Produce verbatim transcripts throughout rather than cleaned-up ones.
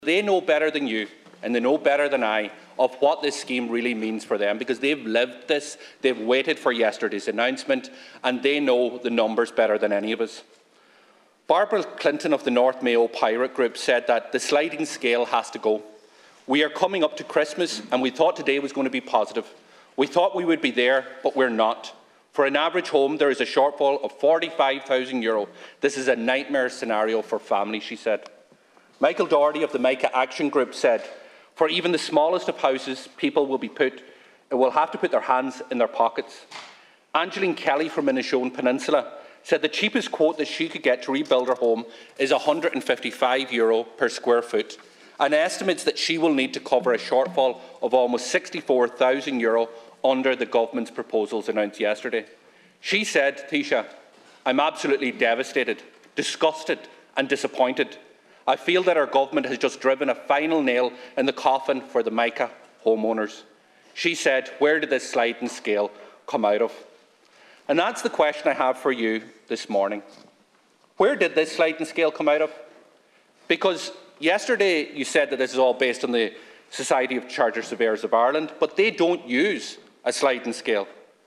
They know better than you, and they know better than I, of what this scheme really means for them, because they've lived this, they've waited for yesterday's announcement, and they know the numbers better than any of us. Barbara Clinton of the North Mayo Pirate Group said that the sliding scale has to go. We are coming up to Christmas, and we thought today was going to be positive. We thought we would be there, but we're not. For an average home, there is a shortfall of forty-five thousand euro. This is a nightmare scenario for families, she said. Michael Doherty of the Mica Action Group said, for even the smallest of houses, people will be put, will have to put their hands in their pockets. Angeline Kelly from Inishowen Peninsula said the cheapest quote that she could get to rebuild her home is one hundred and fifty-five euro per square foot, and estimates that she will need to cover a shortfall of almost sixty-four thousand euro under the government's proposals announced yesterday. She said, Taoiseach, I'm absolutely devastated, disgusted and disappointed. I feel that our government has just driven a final nail in the coffin for the Mica homeowners. She said, where did this sliding scale come out of? And that's the question I have for you this morning. Where did this sliding scale come out of? Because yesterday you said that this is all based on the Society of Chartered Surveyors of Ireland, but they don't use a sliding scale.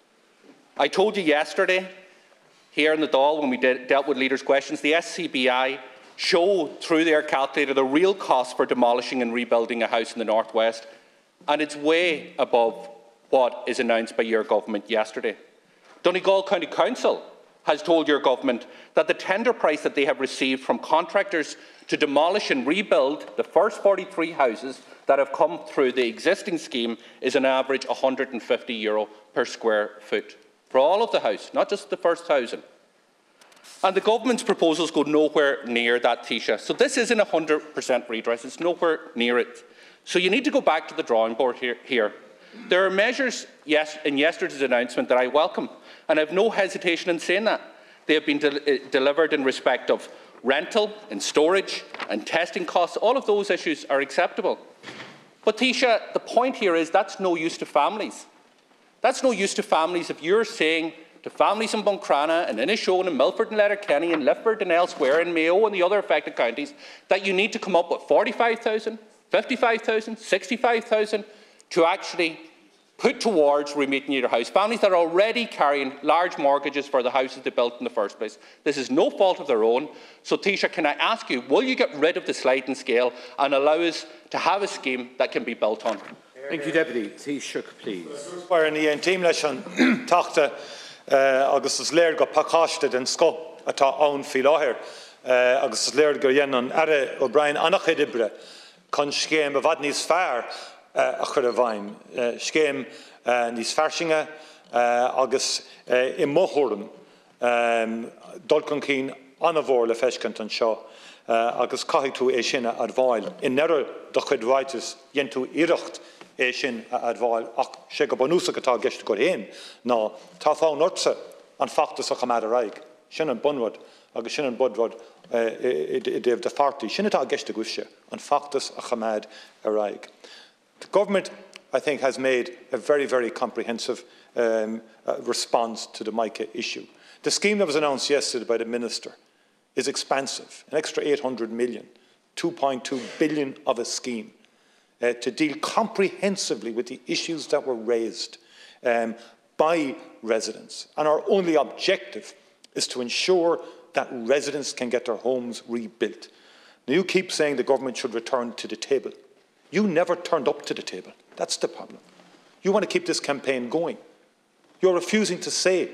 I told you yesterday, here in the Dáil, when we did, dealt with leaders' questions, the S C B I show through their calculator the real cost for demolishing and rebuilding a house in the North West, and it's way above what is announced by your government yesterday. Donegal County Council has told your government that the tender price that they have received from contractors to demolish and rebuild the first forty-three houses that have come through the existing scheme is an average one hundred and fifty euro per square foot for all of the house, not just the first thousand. And the government's proposals go nowhere near that, Taoiseach. So this isn't a one hundred percent redress, it's nowhere near it. So you need to go back to the drawing board here. here. There are measures yes, in yesterday's announcement that I welcome, and I have no hesitation in saying that. They have been de delivered in respect of rental and storage and testing costs. All of those issues are acceptable. But Taoiseach, the point here is that's no use to families. That's no use to families if you're saying to families in Buncrana and Inishowen and Milford and Letterkenny and Lifford and elsewhere in Mayo and the other affected counties that you need to come up with forty-five thousand, fifty-five thousand, sixty-five thousand to actually put towards remaking your house. Families that are already carrying large mortgages for the houses they built in the first place. This is no fault of their own. So Taoiseach, can I ask you, will you get rid of the sliding scale and allow us to have a scheme that can be built on? Thank you, Deputy. Taoiseach, please. Uh, agus is léir go pacáiste den sco atá ann fi láthir uh, agus is léir go dhéanann Ara O'Brien annach ibre chun scéim a bhd níos fearr uh, a chur a bhaim. Uh, scéim uh, níos fearsinge uh, agus uh, i móthúram um, dulcan cín anna bhór le feiscint an seo uh, agus caithfidh tú é sinne ad bháil. In neireadh do chuid bhaightas dhéann tú iireacht é sin ad bháil ach sé go bunúsach atá gceist go héin ná tá fáin orsa an factas a chamad a raig sin an bunrod agus sin an budrod i déobh de fartaí sin atá gceist a gcuiste an factas a chamad a raig. The government, I think, has made a very, very comprehensive um, uh, response to the Mica issue. The scheme that was announced yesterday by the Minister is expansive, an extra eight hundred million, two point two billion of a scheme. Uh, to deal comprehensively with the issues that were raised um, by residents. And our only objective is to ensure that residents can get their homes rebuilt. Now, you keep saying the government should return to the table. You never turned up to the table. That's the problem. You want to keep this campaign going. You're refusing to say,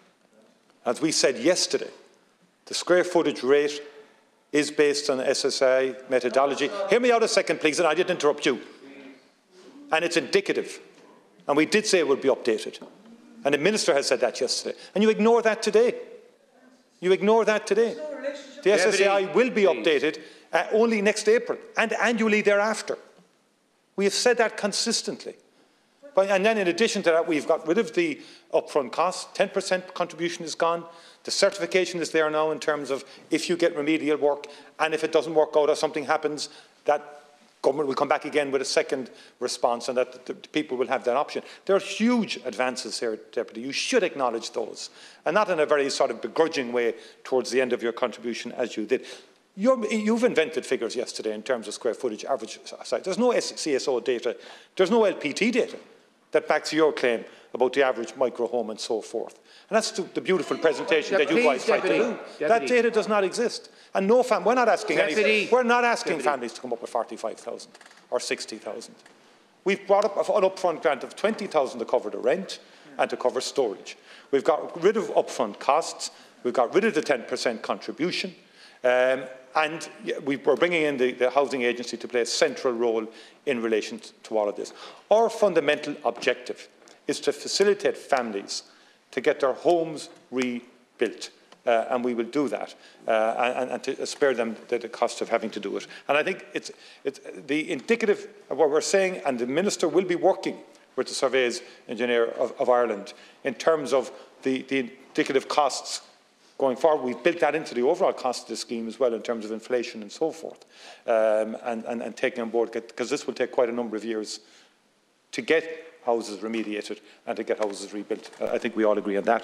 as we said yesterday, the square footage rate is based on S S I methodology. Hear me out a second, please, and I didn't interrupt you. And it's indicative. And we did say it would be updated. And the Minister has said that yesterday. And you ignore that today. You ignore that today. The S S I will be updated uh, only next April and annually thereafter. We have said that consistently. But, and then in addition to that, we've got rid of the upfront costs. ten percent contribution is gone. The certification is there now in terms of if you get remedial work and if it doesn't work out or something happens, that government will come back again with a second response and that the people will have that option. There are huge advances here, Deputy. You should acknowledge those, and not in a very sort of begrudging way towards the end of your contribution as you did. You're, you've invented figures yesterday in terms of square footage average site. There's no C S O data, there's no L P T data that backs your claim about the average micro home and so forth. And that's the, the beautiful presentation yeah, that you guys tried to do. Deputy. That data does not exist. And no fam we're not asking Deputy. any, we're not asking Deputy. families to come up with forty-five thousand or sixty thousand. We've brought up an upfront grant of twenty thousand to cover the rent and to cover storage. We've got rid of upfront costs. We've got rid of the ten percent contribution. Um, and we, we're bringing in the, the Housing Agency to play a central role in relation to all of this. Our fundamental objective is to facilitate families to get their homes rebuilt. Uh, and we will do that, uh, and, and to spare them the, the cost of having to do it. And I think it's, it's the indicative of what we're saying, and the Minister will be working with the Surveys Engineer of, of Ireland in terms of the, the indicative costs going forward. We've built that into the overall cost of the scheme as well in terms of inflation and so forth, um, and, and, and taking on board, because this will take quite a number of years to get houses remediated and to get houses rebuilt. Uh, I think we all agree on that.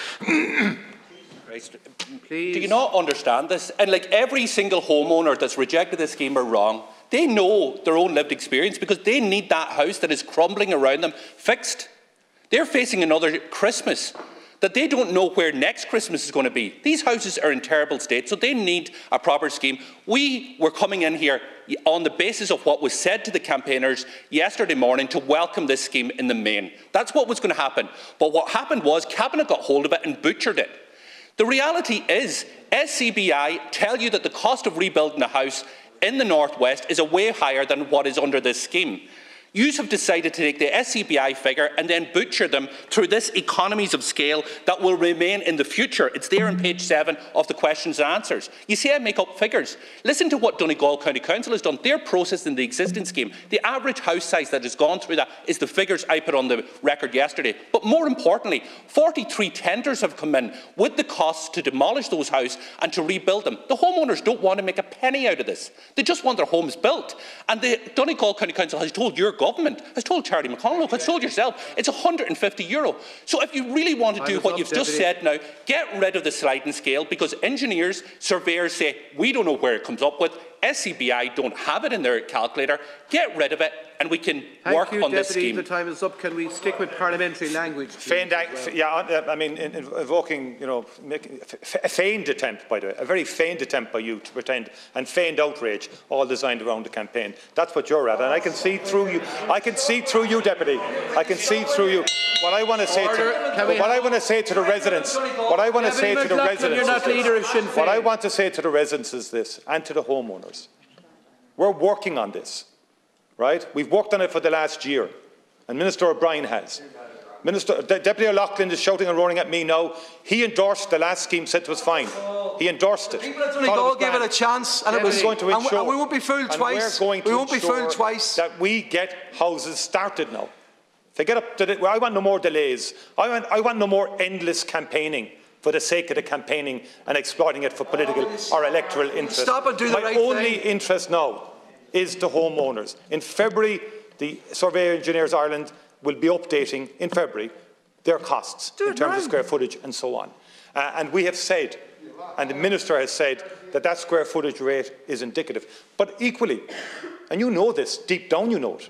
Please. Do you not understand this? And like every single homeowner that's rejected this scheme are wrong. They know their own lived experience because they need that house that is crumbling around them fixed. They're facing another Christmas that they don't know where next Christmas is going to be. These houses are in terrible state, so they need a proper scheme. We were coming in here on the basis of what was said to the campaigners yesterday morning to welcome this scheme in the main. That's what was going to happen. But what happened was Cabinet got hold of it and butchered it. The reality is, S C B I tell you that the cost of rebuilding a house in the North West is a way higher than what is under this scheme. You have decided to take the S C B I figure and then butcher them through this economies of scale that will remain in the future. It's there on page seven of the questions and answers. You see I make up figures. Listen to what Donegal County Council has done. They're processing the existing scheme. The average house size that has gone through that is the figures I put on the record yesterday. But more importantly, forty-three tenders have come in with the costs to demolish those houses and to rebuild them. The homeowners don't want to make a penny out of this. They just want their homes built. And the Donegal County Council has told your government, has told Charlie McConnell, has told yourself, it's one hundred and fifty euro. So if you really want to do what you've just said now, get rid of the sliding scale, because engineers, surveyors say, we don't know where it comes up with, S C B I don't have it in their calculator, get rid of it and we can Thank work you, on Deputy. this scheme. The time is up. Can we stick with parliamentary language? Feigned, well? Yeah, I mean, in, in evoking, you know, making a feigned attempt, by the way, a very feigned attempt by you to pretend, and feigned outrage, all designed around the campaign. That's what you're at, and I can see through you. I can see through you, Deputy. I can see through you. What I want to say to, what I want to say to the residents, what I want to say to the residents, you're not leader of Sinn Féin. What I want to say to the residents is this, and to the homeowners. We're working on this. Right? We've worked on it for the last year, and Minister O'Brien has. Minister, De Deputy O'Loughlin is shouting and roaring at me now. He endorsed the last scheme, said it was fine. He endorsed it. Donegal gave it a chance, and it was going to ensure, and we won't be fooled twice. We're going to we won't be fooled twice. That we get houses started now. They get up to the, well, I want no more delays. I want, I want no more endless campaigning for the sake of the campaigning and exploiting it for political or electoral interest. Stop and do the My right only thing. interest now is to homeowners. In February, the Surveyor Engineers Ireland will be updating, in February, their costs do in terms now. of square footage and so on. Uh, and we have said, and the Minister has said, that that square footage rate is indicative. But equally, and you know this, deep down you know it,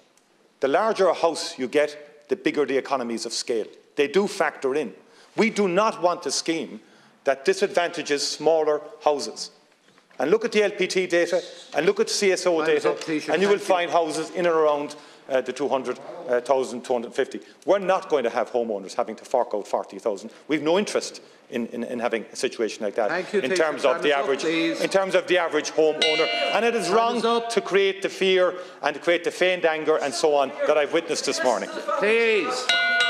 the larger a house you get, the bigger the economies of scale. They do factor in. We do not want a scheme that disadvantages smaller houses. And look at the L P T data, and look at C S O data, and you will find houses in and around uh, the two hundred thousand, two hundred fifty. We're not going to have homeowners having to fork out forty thousand. We've no interest in, in, in having a situation like that Thank you, in terms of the average, in terms of the average homeowner. And it is wrong to create the fear and to create the feigned anger and so on that I've witnessed this morning. Please.